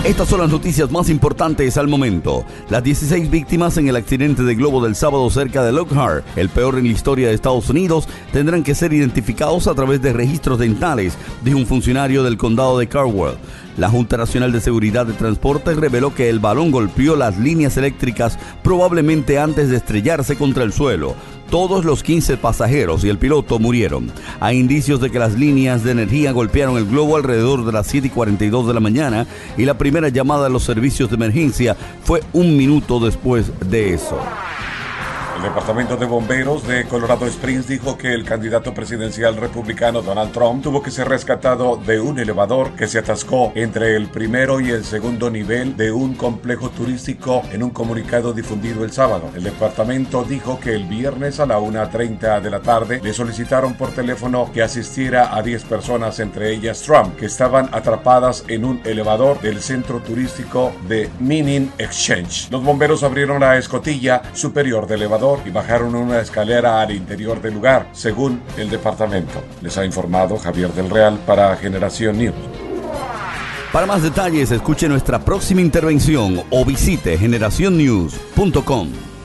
Estas son las noticias más importantes al momento. Las 16 víctimas en el accidente de globo del sábado cerca de Lockhart, el peor en la historia de Estados Unidos, tendrán que ser identificados a través de registros dentales, dijo un funcionario del condado de Caldwell. La Junta Nacional de Seguridad de Transporte reveló que el balón golpeó las líneas eléctricas probablemente antes de estrellarse contra el suelo. Todos los 15 pasajeros y el piloto murieron. Hay indicios de que las líneas de energía golpearon el globo alrededor de las 7:42 de la mañana y la primera llamada a los servicios de emergencia fue 1 minuto después de eso. El Departamento de Bomberos de Colorado Springs dijo que el candidato presidencial republicano Donald Trump tuvo que ser rescatado de un elevador que se atascó entre el primero y el segundo nivel de un complejo turístico en un comunicado difundido el sábado. El departamento dijo que el viernes a la 1:30 de la tarde le solicitaron por teléfono que asistiera a 10 personas, entre ellas Trump, que estaban atrapadas en un elevador del centro turístico de Meaning Exchange. Los bomberos abrieron la escotilla superior del elevador y bajaron una escalera al interior del lugar, según el departamento. Les ha informado Javier del Real para Generación News. Para más detalles, escuche nuestra próxima intervención o visite generacionnews.com.